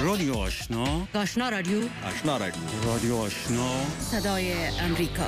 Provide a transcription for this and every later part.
رادیو آشنا، آشنا رادیو، آشنا رادیو، رادیو آشنا، صدای امریکا.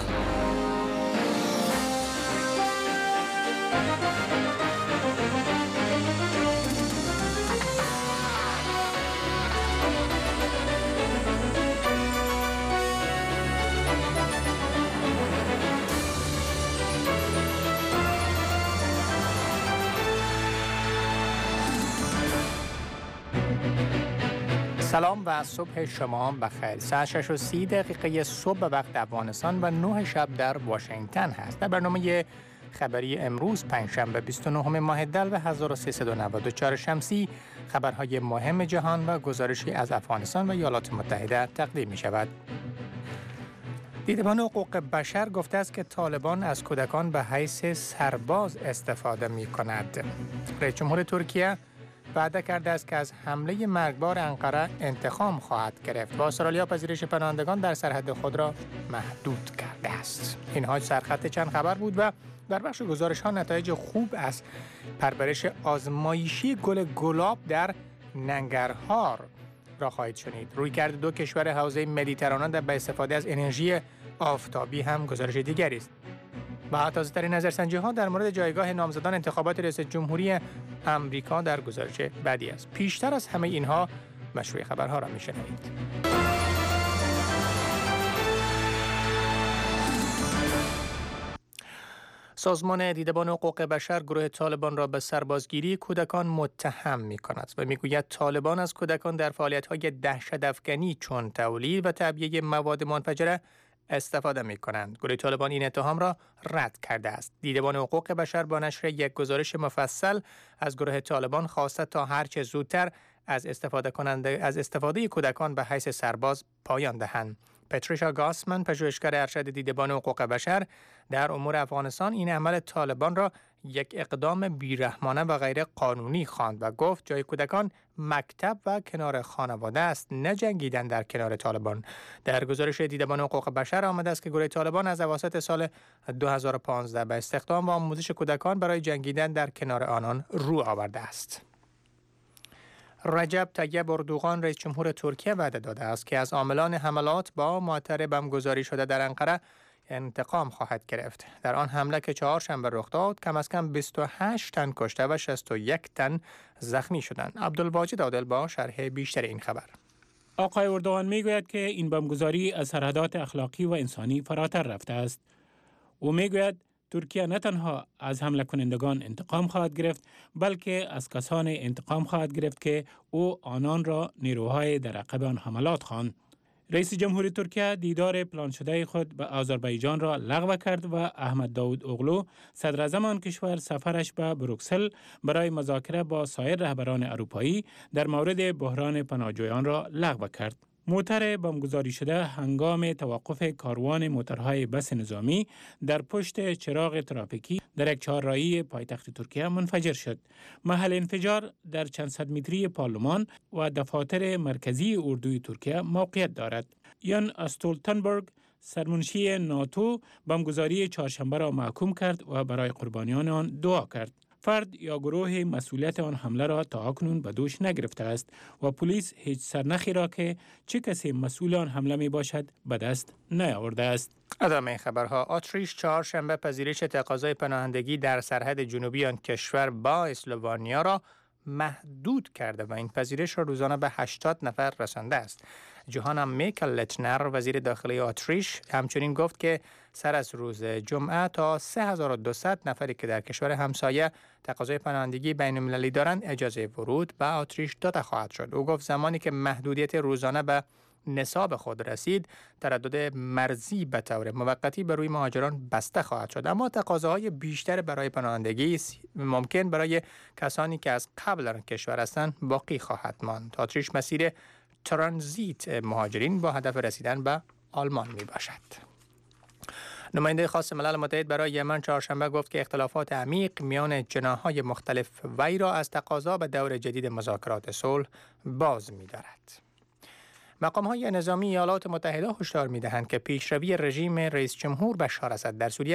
سلام و صبح شما بخیر. ساعت 6:30 صبح به وقت افغانستان و 9 شب در واشنگتن هست. در برنامه خبری امروز پنجشنبه 29 ماه دلو 1394 شمسی خبرهای مهم جهان و گزارشی از افغانستان و ایالات متحده تقدیم می شود. دیدبان حقوق بشر گفته است که طالبان از کودکان به حیث سرباز استفاده می کند. رئیس جمهور ترکیه وعده کرده است که از حمله مرگبار انقره انتقام خواهد گرفت و استرالیا پذیرش پناهندگان در سرحد خود را محدود کرده است. اینها سرخط چند خبر بود و در بخش گزارش ها نتایج خوب از پرورش آزمایشی گل گلاب در ننگرهار را خواهید شنید. رویکرد دو کشور حوزه مدیترانه در به استفاده از انرژی آفتابی هم گزارش دیگری است. و تازه‌ترین نظرسنجی‌ها در مورد جایگاه نامزدان انتخابات ریاست جمهوری امریکا در گزارش بعدی است. پیشتر از همه اینها مشروع خبرها را می‌شنوید. سازمان دیدبان حقوق بشر گروه طالبان را به سربازگیری کودکان متهم می‌کند و می‌گوید طالبان از کودکان در فعالیت‌های دهشت‌افکنی چون تولید و تعبیه مواد منفجره استفاده می کنند. گروه طالبان این اتهام را رد کرده است. دیدبان حقوق بشر با نشر یک گزارش مفصل از گروه طالبان خواسته تا هرچه زودتر از استفاده کودکان به حیث سرباز پایان دهند. پتریشا گاسمن، پژوهشگر ارشد دیدبان حقوق بشر در امور افغانستان، این عمل طالبان را یک اقدام بیرحمانه و غیر قانونی خواند و گفت جای کودکان مکتب و کنار خانواده است، نه جنگیدن در کنار طالبان. در گزارش دیدبان حقوق بشر آمده است که گروه طالبان از اواسط سال 2015 به استخدام و آموزش کودکان برای جنگیدن در کنار آنان رو آورده است. رجب طیب اردوغان رئیس جمهور ترکیه وعده داده است که از عاملان حملات با معطر بمبگذاری شده در انقره انتقام خواهد گرفت. در آن حمله که چهارشنبه رخ داد کم از کم 28 تن کشته و 61 تن زخمی شدند. عبدالواجد عادل با شرح بیشتر این خبر. آقای اردوغان میگوید که این بمبگذاری از سرحدات اخلاقی و انسانی فراتر رفته است. او میگوید ترکیه نه تنها از حمله کنندگان انتقام خواهد گرفت بلکه از کسان انتقام خواهد گرفت که او آنان را نیروهای در عقب آن حملات خواند. رئیس جمهوری ترکیه دیدار پلان شده خود به آذربایجان را لغو کرد و احمد داود اوغلو صدر اعظم آن کشور سفرش به بروکسل برای مذاکره با سایر رهبران اروپایی در مورد بحران پناهجویان را لغو کرد. موتر بمبگذاری شده هنگام توقف کاروان موترهای بس نظامی در پشت چراغ ترافیکی در یک چهارراهی پایتخت ترکیه منفجر شد. محل انفجار در چند صد متری پارلمان و دفاتر مرکزی اردوی ترکیه موقعیت دارد. یان استولتنبرگ سرمنشی ناتو بمبگذاری چهارشنبه را محکوم کرد و برای قربانیان آن دعا کرد. فرد یا گروه مسئولیت آن حمله را تا اکنون به دوش نگرفته است و پلیس هیچ سرنخی را که چه کسی مسئول آن حمله می باشد به دست نیاورده است. ادامه خبرها. اتریش چهارشنبه پذیرش تقاضای پناهندگی در سرحد جنوبی آن کشور با اسلوونیا را محدود کرده و این پذیرش را روزانه به 80 نفر رسانده است. جوهانا میکلتنر وزیر داخلی اتریش همچنین گفت که سر از روز جمعه تا 3200 نفری که در کشور همسایه تقاضای پناهندگی بین المللی دارند اجازه ورود به اتریش داده خواهد شد. او گفت زمانی که محدودیت روزانه به نصاب خود رسید تردد مرزی به طور موقتی بر روی مهاجران بسته خواهد شد، اما تقاضاهای بیشتر برای پناهندگی ممکن برای کسانی که از قبل در کشور هستند باقی خواهد ماند. اتریش مسیر ترانزیت مهاجرین با هدف رسیدن به آلمان می باشد. نماینده خاص ملل متحد برای یمن چهارشنبه گفت که اختلافات عمیق میان جناح‌های مختلف وی را از تقاضا به دور جدید مذاکرات صلح باز می دارد. مقام‌های نظامی ایالات متحده هشدار می‌دهند که پیشروی رژیم رئیس جمهور بشار اسد در سوریه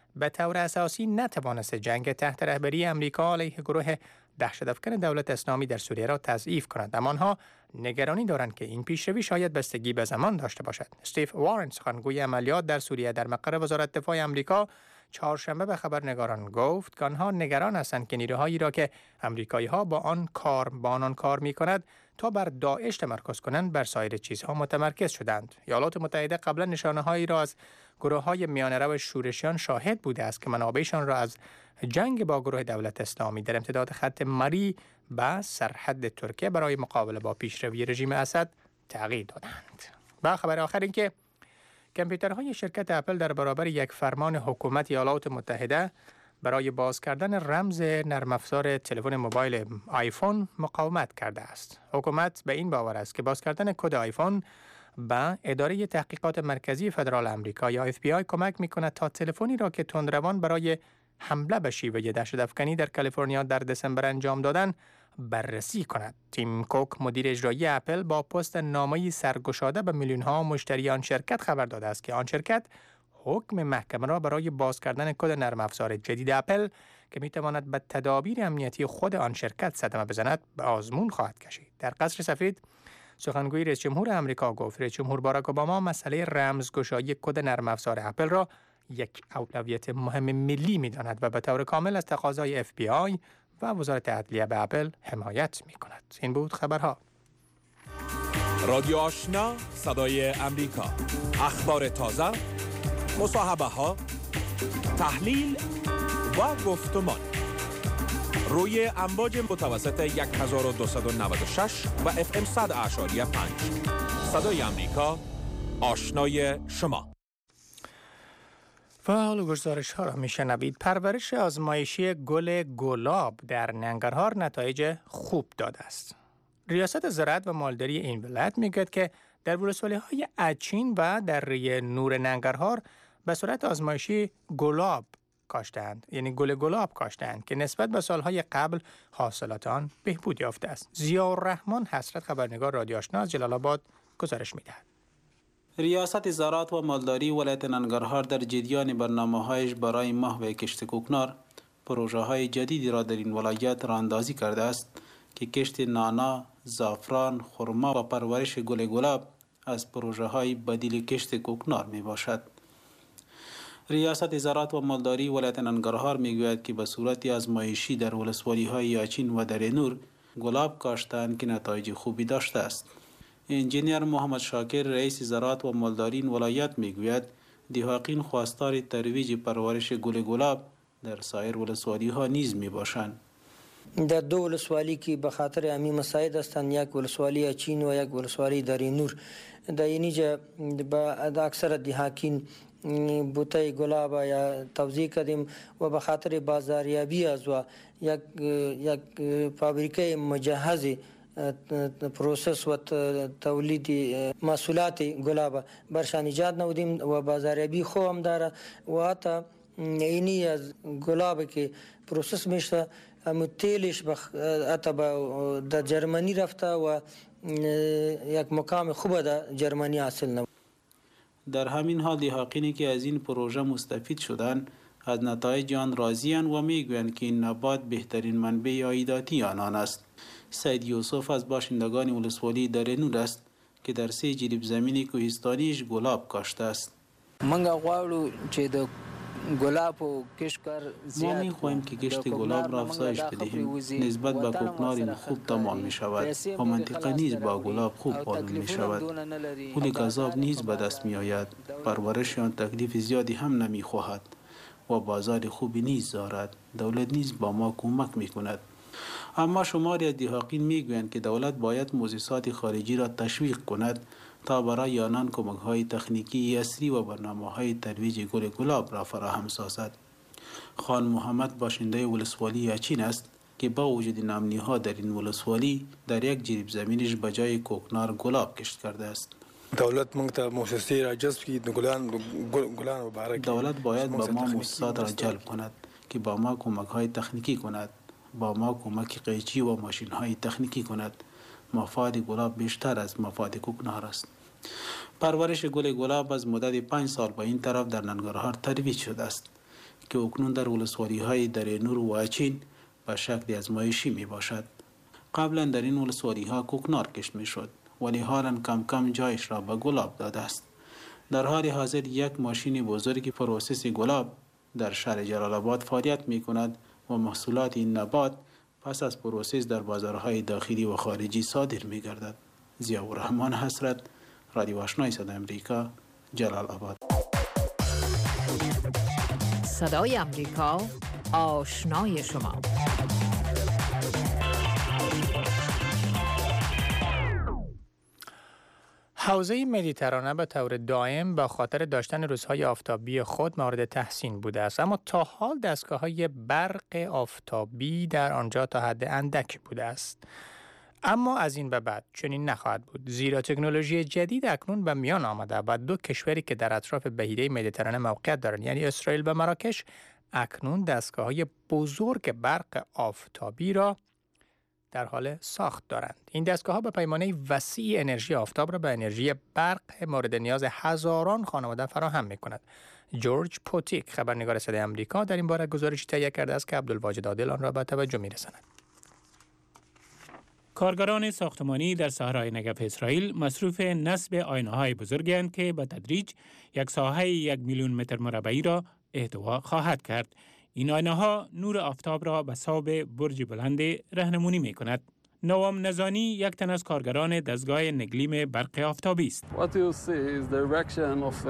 به طور اساسی نتوانست جنگ تحت رهبری امریکا علیه گروه دهشت‌افکن دولت اسلامی در سوریه را تضعیف کند، اما آنها نگرانی دارند که این پیشروی شاید بستگی به زمان داشته باشد. استیو وارن، سخنگوی عملیات در سوریه در مقر وزارت دفاع امریکا، چهارشنبه به خبرنگاران گفت که آنها نگران هستند که نیروهایی را که امریکایی‌ها با آنان کار می‌کند تا بر داعش تمرکز کنند بر سایر چیزها متمرکز شدند. ایالات متحده قبلا نشانه‌هایی را از گروه‌های میانه‌رو شورشیان شاهد بوده است که منابعشان را از جنگ با گروه دولت اسلامی در امتداد خط مری به سرحد ترکیه برای مقابله با پیشروی رژیم اسد تغییر دادند. و خبر آخر این که کامپیوترهای شرکت اپل در برابر یک فرمان حکومت ایالات متحده برای باز کردن رمز نرم افزار تلفن موبایل آیفون مقاومت کرده است. حکومت به این باور است که باز کردن کد آیفون به اداره تحقیقات مرکزی فدرال آمریکا یا FBI کمک می‌کند تا تلفنی را که تندروان برای حمله به شیوه دهشت‌افکنی در کالیفرنیا در دسامبر انجام دادن بررسی کند. تیم کوک، مدیر اجرایی اپل، با پست نامه‌ای سرگشاده به میلیون‌ها مشتری آن شرکت خبر داده است که آن شرکت حکم محکمه را برای باز کردن کد نرم افزار جدید اپل که می‌تواند به تدابیر امنیتی خود آن شرکت صدمه بزند به آزمون خواهد کشید. در قصر سفید سخنگوی رئیس جمهور آمریکا گفت رئیس جمهور باراک اوباما مسئله رمزگشایی کد نرم افزار اپل را یک اولویت مهم ملی می‌داند و به طور کامل از تقاضای FBI و وزارت عدلیه به اپل حمایت می‌کند. این بود خبرها. رادیو آشنا، صدای امریکا. اخبار تازه، مصاحبه‌ها، تحلیل و گفتمان روی امواج متوسط 1296 و FM 100.5. صدای امریکا، آشنای شما. و حال گزارش ها را میشنوید. پرورش آزمایشی گل گلاب در ننگرهار نتایج خوب داده است. ریاست زراعت و مالداری این ولایت میگوید که در ولسوالی‌های اچین و دره نور ننگرهار به صورت آزمایشی گلاب کاشتند، یعنی گل گلاب کاشتند که نسبت به سالهای قبل حاصلات آن بهبود یافته است. ضیاءالرحمن حسرت، خبرنگار رادیو آشنا از جلال آباد، گزارش می‌دهد. ریاست زراعت و مالداری ولایت ننگرهار در جریان برنامه‌هایش برای محو کشت کوکنار پروژه‌های جدیدی را در این ولایت راه‌اندازی کرده است که کشت نانا، زعفران، خرما و پرورش گل گلاب از پروژه‌های بدیل کشت کوکنار میباشد. ریاست زراعت و مالداری ولایت ننگرهار میگوید که به صورت آزمایشی در ولسوالی‌های یاچین و دره نور گلاب کاشتند که نتایج خوبی داشته است. انجینیر محمد شاکر، رئیس زراعت و مالداری این ولایت میگوید دیهاقین خواستار ترویج پرورش گل گلاب در سایر ولسوالی‌ها نیز میباشند. در دو ولسوالی که به خاطر امی مساعد هستند، یک ولسوالی اچین و یک ولسوالی دره نور، در اینجا به اکثر دیهاقین بوته گلاب یا توزیع کردیم و به خاطر بازاریابی از و یک فابریکه مجهز پروسس و تولید محصولات گلاب برشان ایجاد نمودیم و بازاریابی خوب هم داره و حتی اینی از گلاب که پروسس میشه تیلش حتی در جرمنی رفته و یک مقام خوب در جرمنی حاصل نمود. در همین حال دیهاقینی که از این پروژه مستفید شدند از نتایج آن راضی‌اند و میگویند که این نبات بهترین منبع عایداتی آنان است. سید یوسف از باشندگان ولسوالی دره نور است که در 3 جریب زمین کوهستانیش گلاب کاشته است. ما می‌خواهیم که کشت گلاب را افزایش بدهیم. نسبت به کوکنار این خوب تمام می شود و منطقه نیز با گلاب خوب پالون می شود. پول گذاب نیز به دست می آید. پرورش آن تکلیف زیادی هم نمی خواهد و بازار خوبی نیز دارد. دولت نیز با ما کمک می کند. اما شماری از دیهاقین می گویند که دولت باید موسسات خارجی را تشویق کند تا برای آنان کمک‌های تکنیکی عصری و برنامه‌های ترویج گل گلاب را فراهم سازد. خان محمد باشنده ولسوالی اچین است که با وجود نامنی‌ها در این ولسوالی در 1 جریب زمینش به جای کوکنار گلاب کشت کرده است. دولت مؤسسه را جذب کند، گلان مبارک. دولت باید با ما مؤسسات را جلب کند که با ما کمک‌های تکنیکی کند، با ما کمک قیچی و ماشین‌های تکنیکی کند. مفاد گلاب بیشتر از مفاد کوکنار است. پرورش گل گلاب از مدت 5 سال به این طرف در ننگرهار ترویج شده است. که اکنون در ولسوالی‌های دریانور و اچین به شکل آزمایشی می باشد. قبلا در این ولسوالی‌ها کوکنار کشت می شد ولی حالا کم کم جایش را به گلاب داده است. در حال حاضر یک ماشین بزرگ پروسس گلاب در شهر جلال آباد فعالیت می کند و محصولات این نبات پس از پروسس در بازارهای داخلی و خارجی صادر می گردد. ضیاءالرحمن حسرت، رادیو آشنای صدای امریکا، جلال آباد. صدای امریکا، آشنای شما. حوزه مدیترانه به طور دائم با خاطر داشتن روزهای آفتابی خود مورد تحسین بوده است، اما تا حال دستگاه‌های برق آفتابی در آنجا تا حد اندکی بوده است. اما از این به بعد چنین نخواهد بود، زیرا تکنولوژی جدید اکنون به میان آمده و دو کشوری که در اطراف بحیره مدیترانه موقعیت دارند، یعنی اسرائیل و مراکش، اکنون دستگاه‌های بزرگ برق آفتابی را در حال ساخت دارند. این دستگاه‌ها به پیمانه وسیع انرژی آفتاب را به انرژی برق مورد نیاز هزاران خانواده فراهم می‌کند. جورج پوتیک، خبرنگار صدای آمریکا، در این باره گزارشی تهیه کرده است که عبدالواجد عادل آن را به توجه می‌رساند. کارگران ساختمانی در صحرای نگف اسرائیل مصروف نصب آینه‌های بزرگند که به تدریج یک ساحه 1 میلیون متر مربعی را احتوا خواهد کرد. این آینه‌ها نور آفتاب را به صوب برج بلند راهنمایی می‌کند. نوام نزانی یک تن از کارگران دستگاه نگلیم برق آفتابی است. What you see is the erection of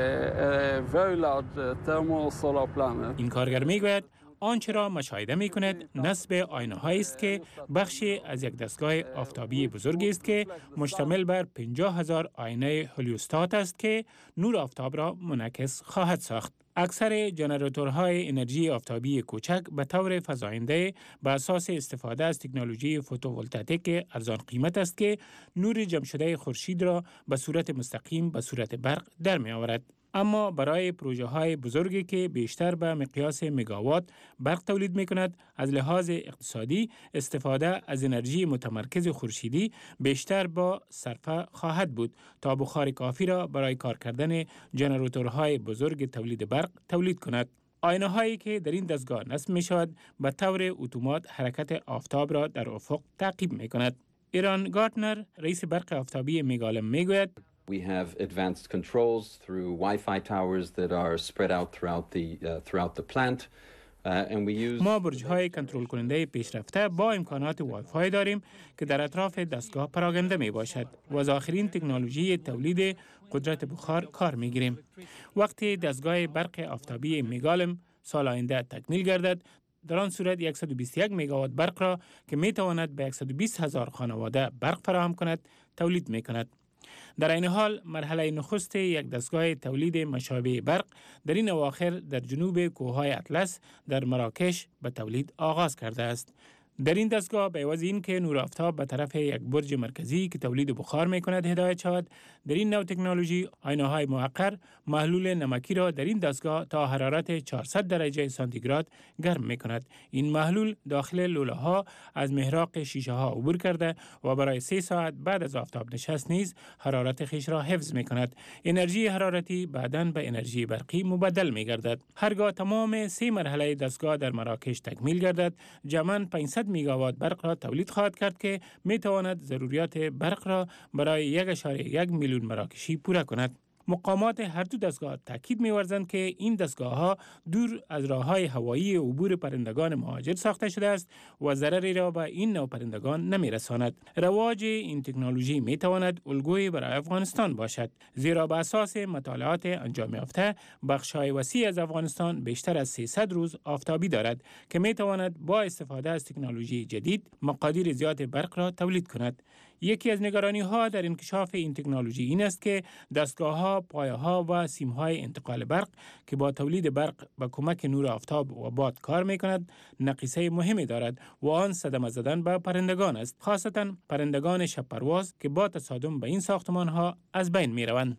a very large thermal solar planet. این کارگر می‌گوید آنچه را مشاهده می‌کند نصب آینه‌هایی است که بخشی از یک دستگاه آفتابی بزرگی است که مشتمل بر 50,000 آینه هلیوستات است که نور آفتاب را منعکس خواهد ساخت. اکثر ژنراتورهای انرژی آفتابی کوچک به طور فزاینده بر اساس استفاده از تکنولوژی فوتوولتائیک ارزان قیمت است که نور جمع شده خورشید را به صورت مستقیم به صورت برق در می آورد. اما برای پروژه های بزرگی که بیشتر به مقیاس مگاوات برق تولید می کند، از لحاظ اقتصادی استفاده از انرژی متمرکز خورشیدی بیشتر با صرفه خواهد بود تا بخار کافی را برای کار کردن ژنراتورهای بزرگ تولید برق تولید کند. آینه هایی که در این دستگاه نصب می شود به طور اتومات حرکت آفتاب را در افق تعقیب می کند. ایران گارتنر، رئیس برق آفتابی میگالم، می گوید We have advanced controls through Wi-Fi towers that are spread out throughout the plant. And we use ما برج‌های کنترل کننده پیشرفته با امکانات وای فای داریم که در اطراف دستگاه پراگنده می باشد و از آخرین تکنولوژی تولید قدرت بخار کار می گیریم. وقتی دستگاه برق آفتابی میگالم سال آینده تکمیل گردد، در آن صورت 121 مگاوات برق را که می تواند به 120,000 خانواده برق فراهم کند تولید می کند. در این حال مرحله نخست یک دستگاه تولید مشابه برق در این اواخر در جنوب کوههای اطلس در مراکش به تولید آغاز کرده است. در این دستگاه به عوض این که نور آفتاب به طرف یک برج مرکزی که تولید بخار می کند هدایت شود، در این نوع تکنولوژی آینه‌های موقر محلول نمکی را در این دستگاه تا حرارت 400 درجه سانتیگراد گرم می کند. این محلول داخل لوله ها از محراق شیشه ها عبور کرده و برای 3 ساعت بعد از آفتاب نشست نیز حرارت خویش را حفظ می کند. انرژی حرارتی بعداً به انرژی برقی مبدل می گردد. هرگاه تمام 3 مرحله دستگاه در مراکش تکمیل گردد، جمعاً 500 میگاوات برق را تولید خواهد کرد که می تواند ضروریات برق را برای 1.1 میلیون مراکشی پوره کند. مقامات هر دو دستگاه تاکید می‌ورزند که این دستگاه‌ها دور از راه‌های هوایی عبور پرندگان مهاجر ساخته شده است و ضرری را به این نوع پرندگان نمی‌رساند. رواج این تکنولوژی می‌تواند الگویی برای افغانستان باشد، زیرا به اساس مطالعات انجام یافته بخش‌های وسیع از افغانستان بیشتر از 300 روز آفتابی دارد که می‌تواند با استفاده از تکنولوژی جدید مقادیر زیاد برق را تولید کند. یکی از نگرانی‌ها در انکشاف این تکنولوژی این است که دستگاه‌ها، پایه‌ها و سیم‌های انتقال برق که با تولید برق به کمک نور آفتاب و باد کار می‌کند، نقیصه مهمی دارد و آن صدمه زدن به پرندگان است، خاصتاً پرندگان شب پرواز که با تصادم به این ساختمان‌ها از بین می‌روند.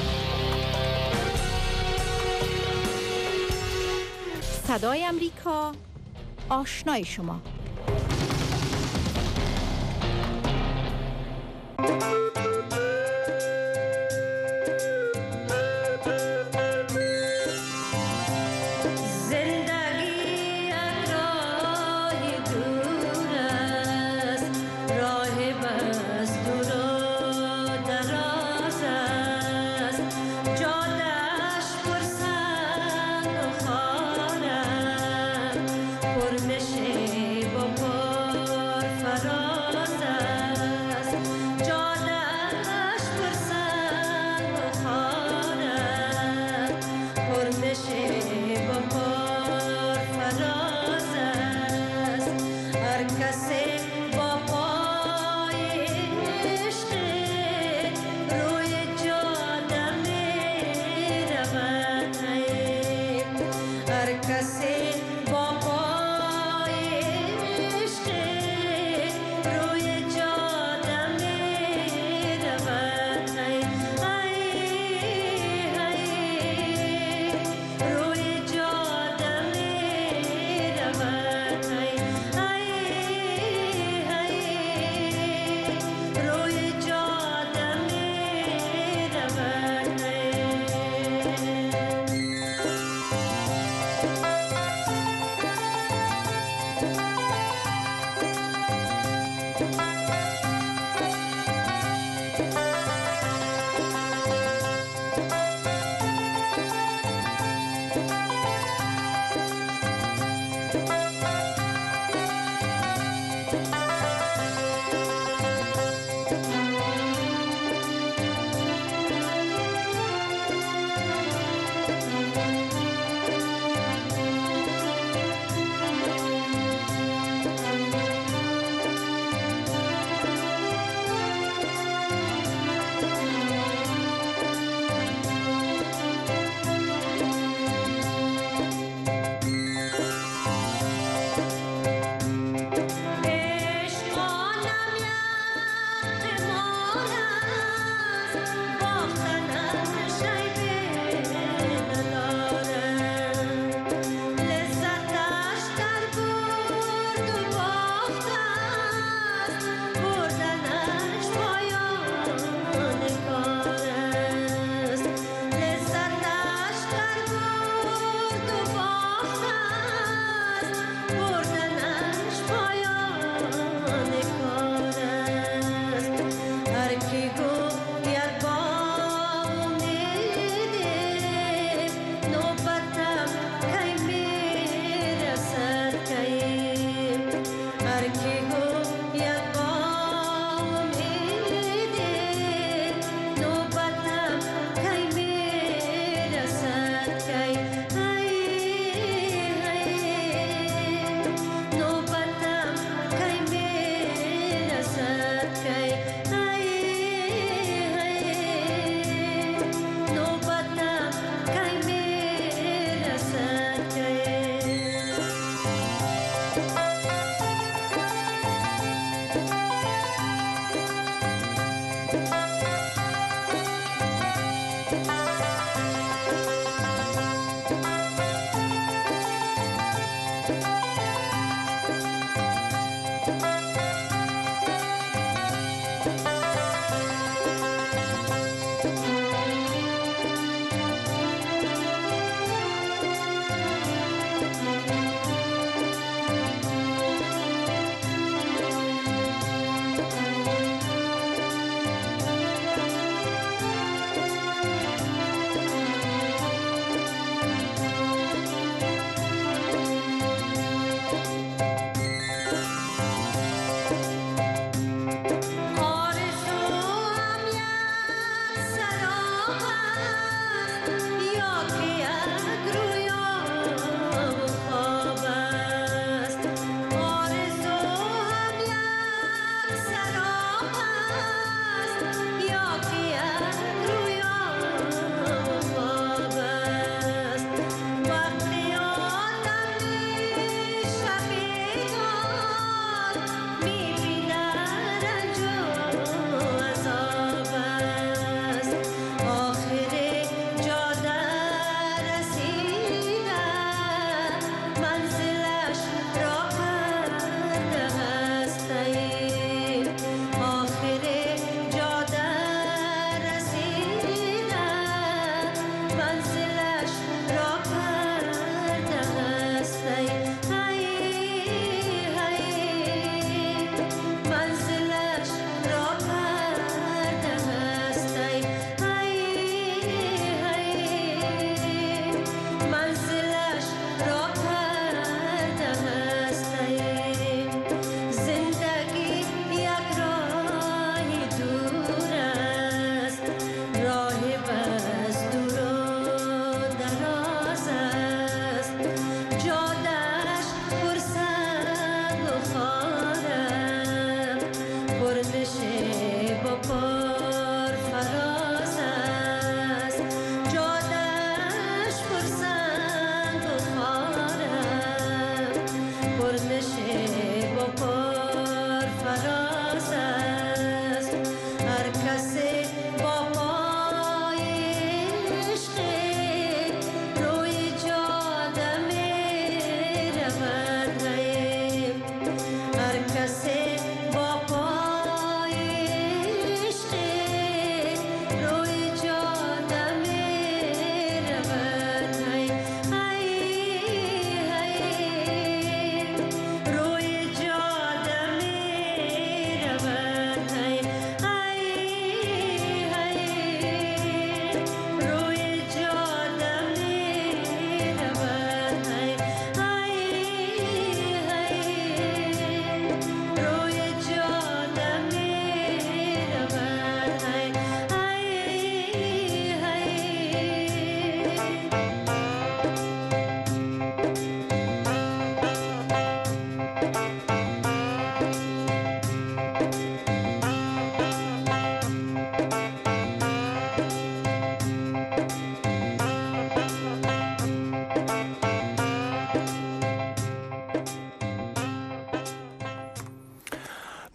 صدای امریکا، آشنای شما. زنده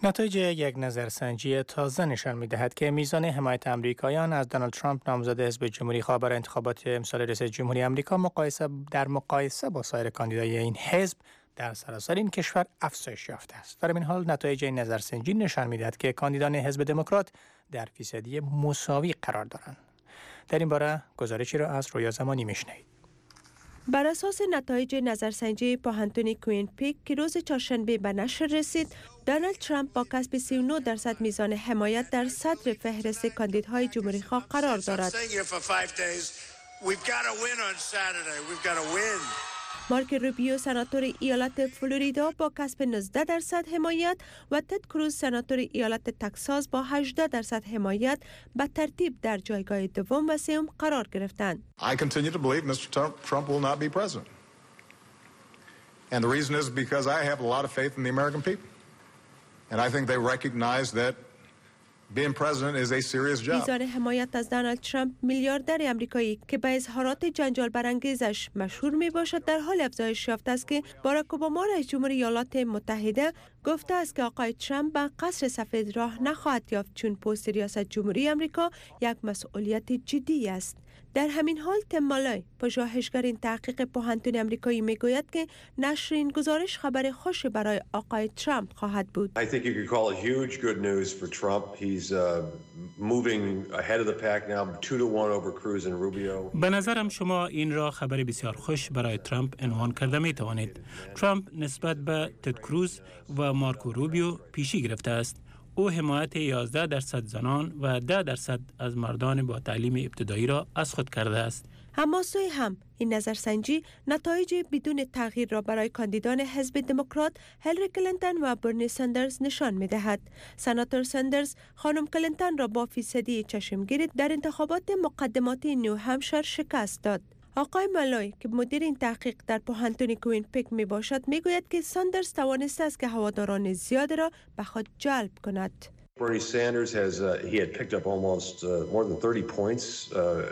نتایج یک نظرسنجی تازه نشان می‌دهد که میزان حمایت آمریکایان از دونالد ترامپ نامزد حزب جمهوری‌خواه برای انتخابات امسال ریاست جمهوری آمریکا در مقایسه با سایر کاندیدای این حزب در سراسر این کشور افزایش یافته است. در این حال نتایج این نظرسنجی نشان می‌دهد که کاندیدان حزب دموکرات در فیصدی مساوی قرار دارند. در این باره گزارشی را از رویا زمانی می‌شنوید. بر اساس نتایج نظرسنجی پوهنتون کوینپیک که روز چهارشنبه به نشر رسید، دونالد ترامپ با کسب 39% میزان حمایت در صدر فهرست کاندیدهای جمهوری‌خواه قرار دارد. مارک روبیو سناتور ایالت فلوریدا با کسب 19% حمایت و تد کروز سناتور ایالت تگزاس با 18% حمایت به ترتیب در جایگاه دوم و سوم قرار گرفتند. I continue to believe Mr. Trump will not be president. And the reason is because I have a lot of faith in the American people. And I think they recognize that being president is a serious job. میزان حمایت از دونالد ترامپ میلیاردر آمریکایی که به اظهارات جنجال برانگیزش مشهور می باشد در حال افزایش یافته است که باراک اوباما رئیس جمهور ایالات متحده گفته است که آقای ترامپ به قصر سفید راه نخواهد یافت چون پست ریاست جمهوری آمریکا یک مسئولیت جدی است. در همین حال تیم مالای پژوهشگر این تحقیق پوهنتون آمریکایی میگوید که نشر این گزارش خبر خوش برای آقای ترامپ خواهد بود. I think you could call it huge good news for Trump. He's moving ahead of the pack now 2-1 over Cruz and Rubio. به نظرم شما این را خبر بسیار خوش برای ترامپ عنوان کرده می توانید. ترامپ نسبت به تد کروز و مارکو روبیو پیشی گرفته است. او حمایت 11% زنان و 10% از مردان با تعلیم ابتدایی را از خود کرده است. اما سوی هم این نظرسنجی نتایج بدون تغییر را برای کاندیدان حزب دموکرات هیلاری کلینتون و برنی سندرز نشان می دهد. سناتور سندرز خانم کلینتون را با فیصدی چشمگیر در انتخابات مقدماتی نیو همشایر شکست داد. آقای مالای که مدیر این تحقیق در پوهنتون کوینپیک می باشد می گوید که ساندرز توانسته است که هواداران زیاد را به خود جلب کند. Bernie Sanders he had picked up almost more than 30 points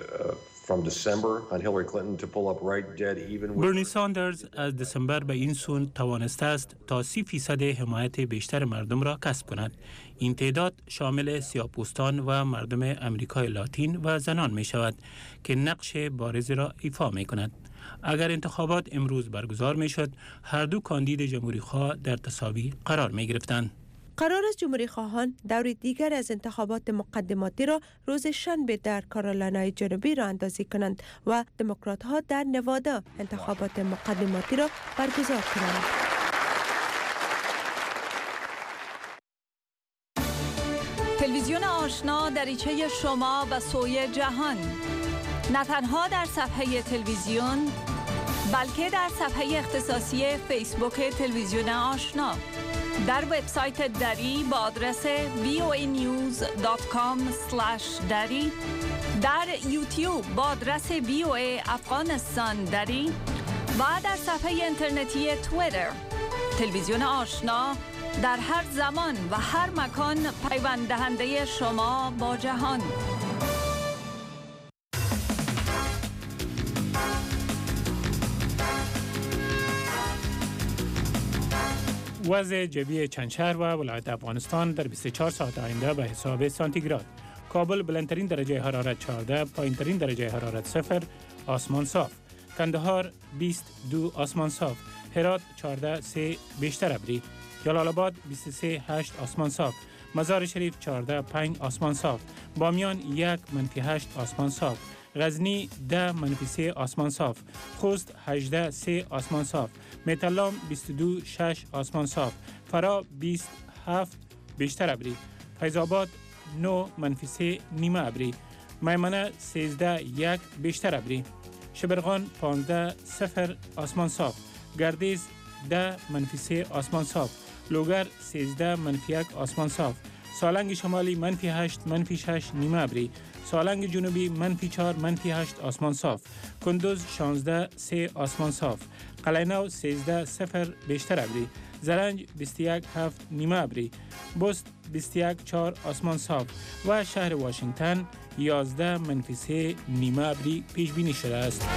from December on Hillary Clinton to pull up right dead even with برنی ساندرز از دسامبر به این سو توانسته است تا 30% حمایت بیشتر مردم را کسب کند. این تعداد شامل سیاه‌پوستان و مردم امریکای لاتین و زنان می شود که نقش بارزی را ایفا می کند. اگر انتخابات امروز برگزار می شد، هر دو کاندید جمهوری خواه در تساوی قرار می گرفتند. قرار است جمهوری خواهان دور دیگر از انتخابات مقدماتی را روز شنبه در کارولینای جنوبی راه اندازی کنند و دموکرات ها در نوادا انتخابات مقدماتی را برگزار کنند. تلویزیون آشنا دریچه شما و سوی جهان، نه تنها در صفحه تلویزیون بلکه در صفحه اختصاصی فیسبوک تلویزیون آشنا، در وبسایت دری با آدرس voanews.com/dari، در یوتیوب با آدرس VOA افغانستان دری و در صفحه اینترنتی توییتر. تلویزیون آشنا در هر زمان و هر مکان پیوند دهنده شما با جهان. وضع جوی چند شهر و ولایت افغانستان در 24 ساعت آینده به حساب سانتیگراد. کابل بلندترین درجه حرارت 14، پایینترین درجه حرارت 0، آسمان صاف. کندهار 22 آسمان صاف. هرات 14.3 بیشتر ابری. جلال آباد 23.8 آسمان صاف. مزار شریف 14.5 آسمان صاف. بامیان 1-8 آسمان صاف. غزنی 10-3 آسمان صاف. خوست 18.3 آسمان صاف. متلام 22.6 آسمان صاف. فرا 27 بیشتر ابری. فیض آباد 9-3 نیمه ابری. میمنه 13.1 بیشتر ابری. شبرغان 15.0 آسمان صاف. گردیز 10-3 آسمان صاف. لوگر 13-1 آسمان صاف. سالنگ شمالی -8-6 نیمه ابری. سالنگ جنوبی -4-8 آسمان صاف. کندوز 16.3 آسمان صاف. قلعه‌نو 13.0 بیشتر ابری. زرنج 21.7 نیمه ابری. بست 21.4 آسمان صاف و شهر واشنگتن 11-3 نیمه ابری پیش بینی شده است.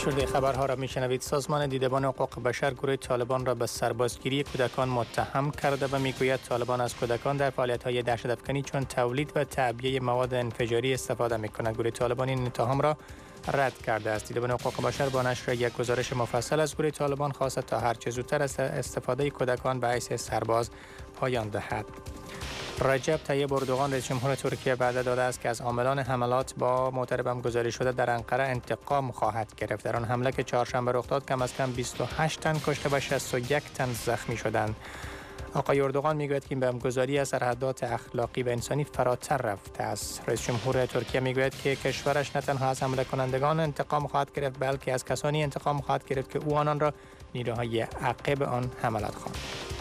شده خبرها را میشنوید. سازمان دیدبان حقوق بشر گروه طالبان را به سربازگیری کودکان متهم کرده و میگوید طالبان از کودکان در فعالیت‌های دهشت‌افکنی چون تولید و تعبیه مواد انفجاری استفاده می‌کند. گروه طالبان این اتهام را رد کرده است. دیدبان حقوق بشر با نشر یک گزارش مفصل از گروه طالبان خواست تا هر چه زودتر از استفاده کودکان به حیث سرباز پایان دهد. رجب طیب اردوغان رئیس جمهور ترکیه وعده داده است که از عاملان حملات با موتر بم گذاری شده در انقره انتقام خواهد گرفت. در آن حمله که چهارشنبه رخ داد کم از کم 28 تن کشته و 61 تن زخمی شدند. آقای اردوغان میگوید که این بمبگذاری از سرحدات اخلاقی و انسانی فراتر رفته است. رئیس جمهور ترکیه میگوید که کشورش نه تنها از حمله کنندگان انتقام خواهد گرفت بلکه از کسانی انتقام خواهد گرفت که او آنان را نیروهای عقب آن حملات خواند.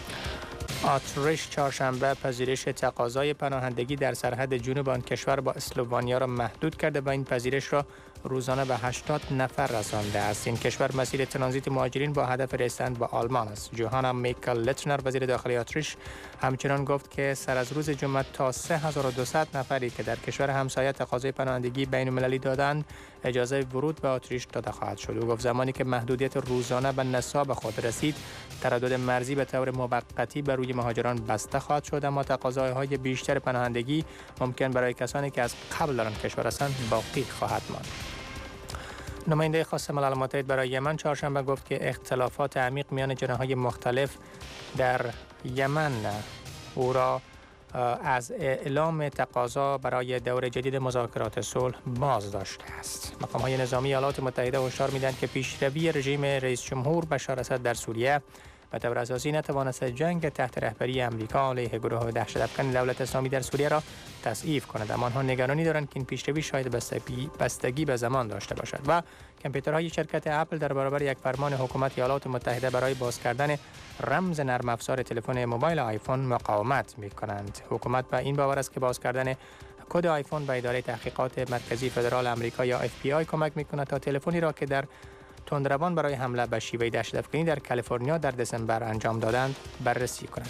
اتریش چهارشنبه پذیرش تقاضای پناهندگی در سرحد جنوب آن کشور با اسلوونیا را محدود کرده و این پذیرش را روزانه به 80 نفر رسانده است. این کشور مسیر ترانزیت مهاجرین با هدف رسیدن به آلمان است. جوهانا میکل لتنر وزیر داخلی اتریش همچنان گفت که سر از روز جمعه تا 3200 نفری که در کشور همسایه تقاضای پناهندگی بین المللی دادند اجازه ورود به اتریش داده خواهد شد. او گفت زمانی که محدودیت روزانه به نصاب خود رسید تردد مرزی به طور موقتی بر روی مهاجران بسته خواهد شد، اما تقاضاهای بیشتر پناهندگی ممکن برای کسانی که از قبل در آن کشور هستند باقی خواهد ماند. نماینده خاص ملل متحد برای یمن چهارشنبه گفت که اختلافات عمیق میان جناح‌های مختلف در یمن او را از اعلام تقاضا برای دور جدید مذاکرات صلح باز داشته است. مقام‌های نظامی ایالات متحده هشدار می‌دهند که پیشروی رژیم رئیس جمهور بشار اسد در سوریه به طور اساسی نتوانست جنگ تحت رهبری آمریکا علیه گروه دهشت‌افکن دولت اسلامی در سوریه را تضعیف کند. اما آنها نگرانی دارند که این پیشروی شاید بستگی به زمان داشته باشد و کامپیوترهای شرکت اپل در برابر یک فرمان حکومت ایالات متحده برای باز کردن رمز نرم افزار تلفن موبایل آیفون مقاومت می‌کنند. حکومت به این باور است که باز کردن کد آیفون به اداره تحقیقات مرکزی فدرال آمریکا یا FBI کمک می‌کند تا تلفنی را که در تندروان برای حمله به شیوه دهشت‌افکنی در کالیفرنیا در دسامبر انجام دادند بررسی کنند.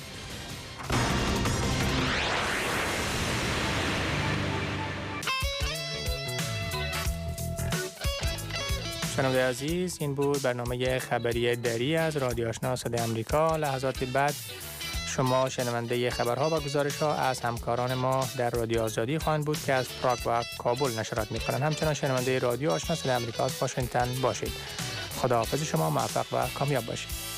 شنونده عزیز، این بود برنامه خبری دری از رادیو آشنا صدای آمریکا. لحظات بعد شما شنونده خبرها و گزارش‌ها از همکاران ما در رادیو آزادی خواهند بود که از پراگ و کابل نشرات می‌کنند. همچنان شنونده رادیو آشنا صدای آمریکا از واشنگتن باشید. خداحافظ شما، موفق و کامیاب باشید.